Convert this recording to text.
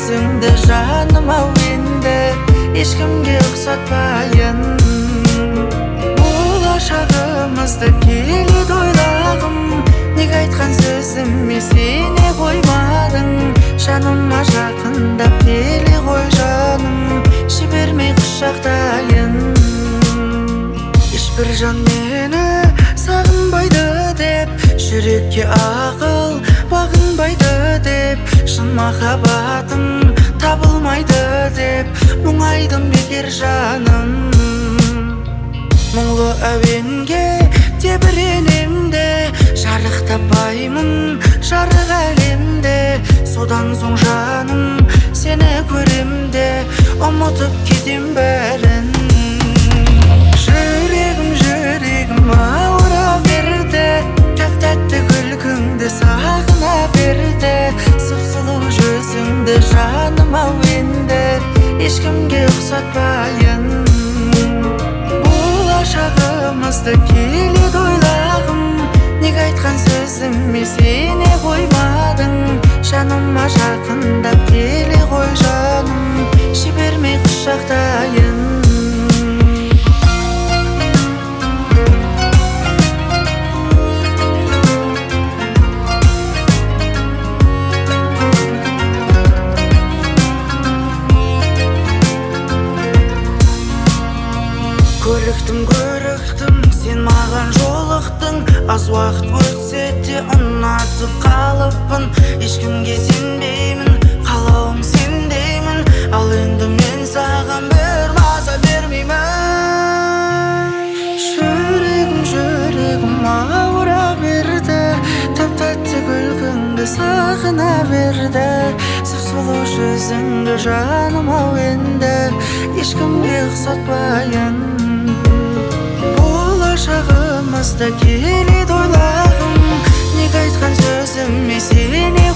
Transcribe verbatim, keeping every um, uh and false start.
жүзіңді жаным ау енді ешкімге ұқсатпайын. Болашағымызды келеді ойлағым, неге айтқан сөзіме сене қоймадың? Жаныма жақындап келе ғой жаным, жібермей құшақтайын. Ешбір жан мені сағынбайды деп, жүрекке ақыл бағынбайды деп, шын махаббатым табылмайды деп, мұңайдым бекер жаным. Мұңлы әуенге тебіренем де, жарық таппаймын жарық әлемде. Содан соң жаным сені көрем де, ұмытып кетем бәрін. Жүрегім жүрегім ауыра берді, тәп-тәтті күлкіңді сағына берді. Сұп-сұлу жүзіңді жаным ау енді ешкімге ұқсатпайын. Болашағымызды келеді ойлағым, неге айтқан сөзіме сене қоймадың? Жаныма жақындап келе ғой жаным, жібермей құшақтайын. Көріктім, көріктім, сен маған жолықтың. Аз уақыт өтсе де ұнатып қалыппын. Ешкімге сенбеймін, қалауым сендеймін. Ал енді мен саған бір маза бермеймін. Жүрегім, жүрегім ауыра берді, тәп-тәтті күлкіңді сағына берді. Сұп-сұлу жүзіңді жаным ау енді ешкімге ұқсатпайын. Болашағымызда келеді ойлағым, неге айтқан сөзіме сене